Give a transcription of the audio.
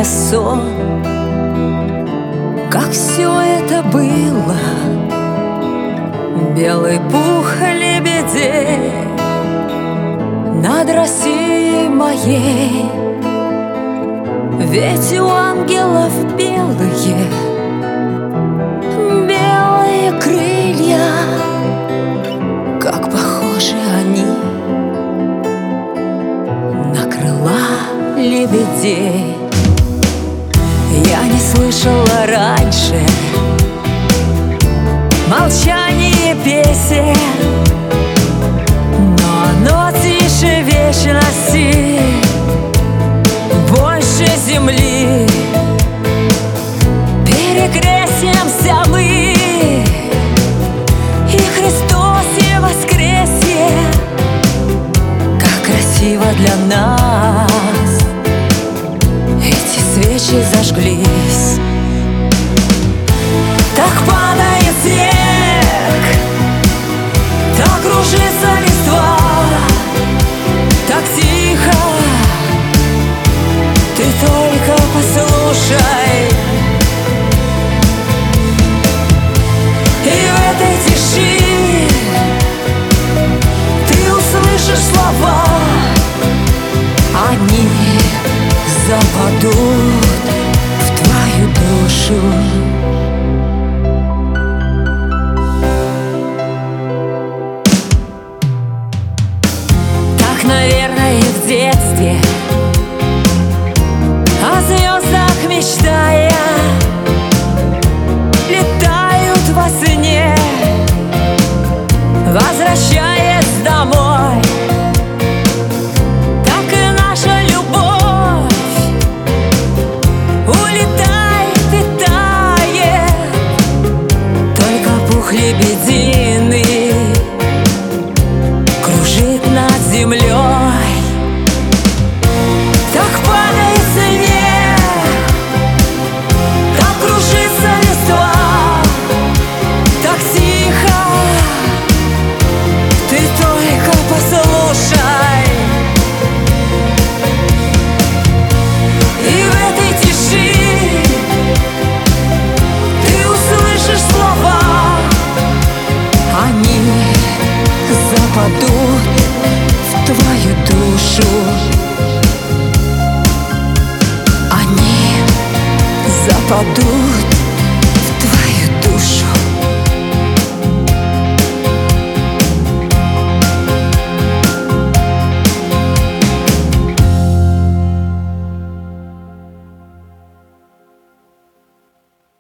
сон, как все это было. Белый пух лебедей над Россией моей. Ведь у ангелов белые крылья, как похожи они на крыла лебедей. Я не слышала раньше молчание песен, но оно тише вечности, больше земли. Перекрестимся мы, и Христосе воскресье, как красиво для нас эти свечи зажглись. Так падает снег, так кружится листва, так тихо, ты только послушай. И в этой тиши ты услышишь слова, они западут в твою душу. Так, наверное, в детстве, о звездах мечтая, летают во сне, возвращаясь домой. Так и наша любовь улетает и тает, только пух лебединый кружит над землей. Так падает снег, так кружится листва, так тихо, ты только послушай. И в этой тиши ты услышишь слова, они западут в твою душу. Они западут